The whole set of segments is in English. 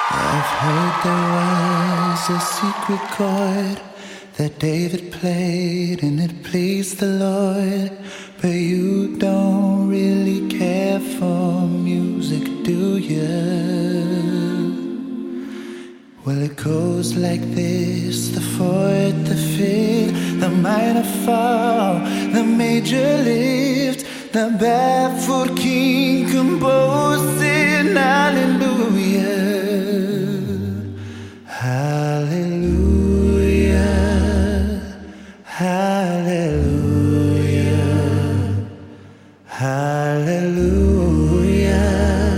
I've heard there was a secret chord that David played and it pleased the Lord. But you don't really care for music, do you? Well, it goes like this: the fourth, the fifth, the minor fall, the major lift, the barefoot king composing hallelujah, hallelujah, hallelujah, hallelujah,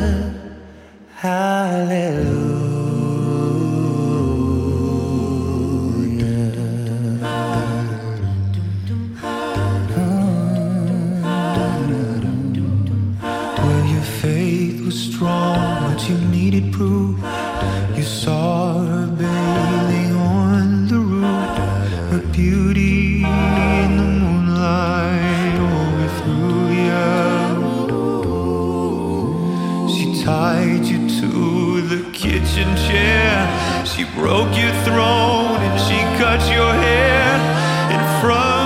hallelujah. Faith was strong, but you needed proof. You saw her bathing on the roof, her beauty in the moonlight overthrew you. She tied you to the kitchen chair, she broke your throne and she cut your hair in front